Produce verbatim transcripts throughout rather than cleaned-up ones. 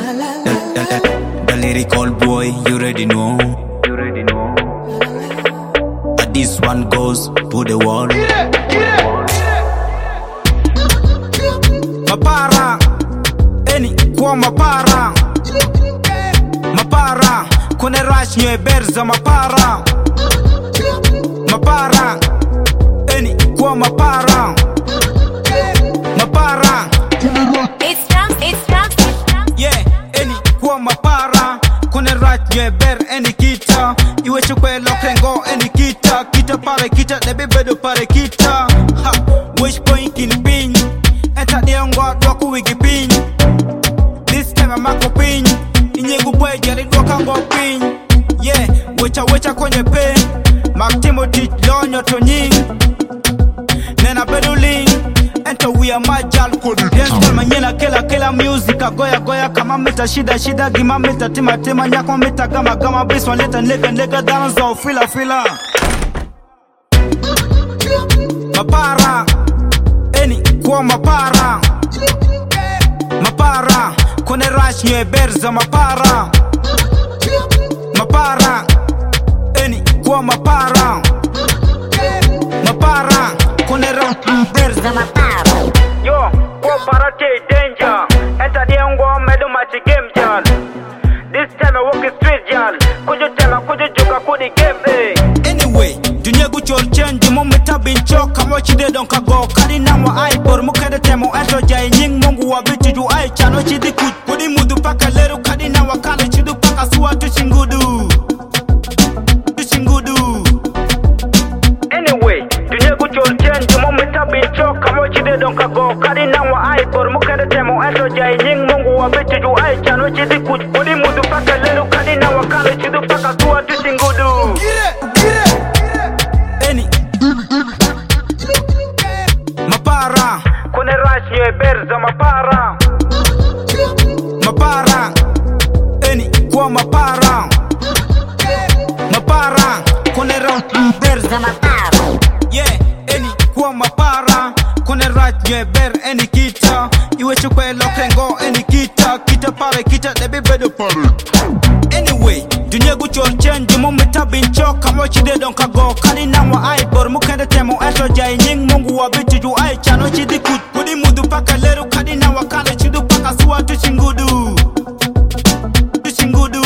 The, the, the lyrical boy, you already know. You already know. But this one goes to the world. Mapara, eni kwa mapara. Mapara, kone rush nye berza mapara. Mapara, eni kwa mapara. Mapara. It's drums, it's drums, it's drums. Yeah, eni kwa mapara. Kone rush nye ber eni kita. Iwe chukwe lokrengo eni kita. Kita pare kita, debe bedo pare kita. Ha, wish point kin pin. Enta diongwa doku wigi pin. This time I'm a pin. Inye gubwe jari doka ngo pin. Yeah, wecha wecha kwenye pen. Mark Timothy lonyo to nying. Nena beduling. Enta we are majal kodi. Dance call manyena kela kela music. Goya goya kama meta shida shida. Gima meta tima tima nyako meta gama gama. Bass one leta nega nega dance au fila fila. Mapara, eni kwa mapara. Mapara, kone rush nye berza mapara. Mapara, eni kwa mapara. Mapara, kone rush nye berza mapara. Yo, kwa parate danger. Enter the angwa medo machi game jal. This time I walk the street jal. Kujo tema kujo joka kudi game eh. Anyway, dunia guchor change mo meta bincho kamo chide don kago kali na mo ai por mo kada temo ato jai nying mungu wa bitu ju ai chano chidi kuj kudi mudu paka leru kali na wakale chidu paka suwa tu chingudu tu chingudu. Anyway, dunia guchor change mo meta bincho kamo chide don kago kali na mo ai por mo kada temo ato jai nying mungu wa bitu ju ai chano chidi kuj kudi mudu paka leru kali na wakale chidu paka suwa tu chingudu. Mapara, kone rush nye berza mapara. mapara, eni kwa mapara. Mapara, kone rush nye berza mapara. Yeah, eni kwa mapara. Kone rush nye ber eni kita. Iwe chukwe lokrengo eni kita. Kita pare kita debe bedo pare. Anyway, dunia guchor change mo meta bincho kamo chide don kago kali na mo ai bor mo kende temo ato jai nying mungu wa bitu ju ai chano chidi kuj kudi mudu paka leru kali na wakale chidu paka suwa tu chingudu tu chingudu.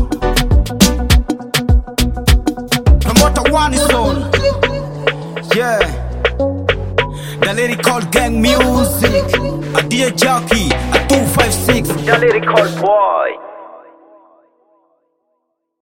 Promoter one is on. Yeah, the lyrical gang music. A dear jockey, a two five six. The lyrical boy.